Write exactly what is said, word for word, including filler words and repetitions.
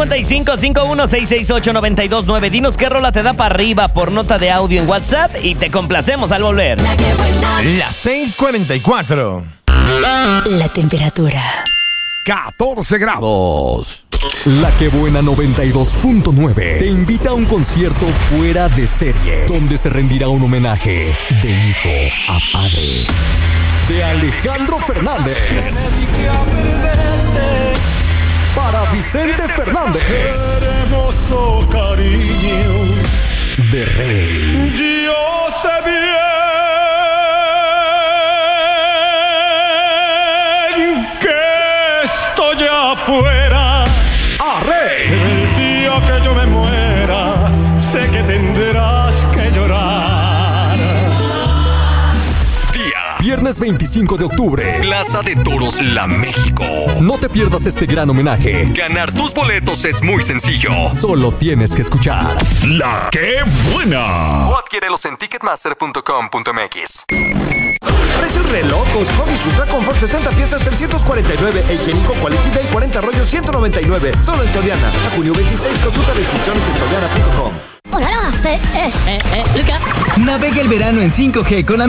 cincuenta y cinco, cincuenta y uno, seiscientos sesenta y ocho, noventa y dos nueve. Dinos qué rola te da para arriba por nota de audio en WhatsApp y te complacemos al volver. Las seis cuarenta y cuatro. La temperatura. catorce grados. La Que Buena noventa y dos punto nueve te invita a un concierto fuera de serie, donde se rendirá un homenaje de hijo a padre de Alejandro Fernández para Vicente Fernández, hermoso cariño de Rey. Yo sé bien que estoy afuera. A Rey. El día que yo me muera, sé que tendrás que llorar. Día viernes veinticinco de octubre, Plaza de Toros La México. No te pierdas este gran homenaje. Ganar tus boletos es muy sencillo. Solo tienes que escuchar La Que Buena. o adquiérelos en ticketmaster punto com punto m x. Precios re locos. Hobbies Ultra Comfort sesenta piezas trescientos cuarenta y nueve e higiénico Quality Day cuarenta rollos ciento noventa y nueve. Solo en Soriana. A junio veintiséis, consulta restricciones en soriana punto com. Hola, eh, eh, eh, Luca. Navega el verano en cinco G con